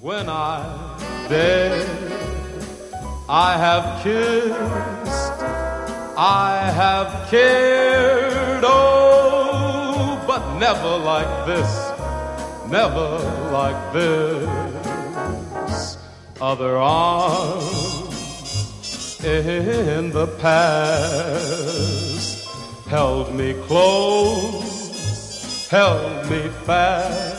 When I'm dead, I have kissed, I have cared, oh, but never like this, never like this. Other arms in the past held me close, held me fast.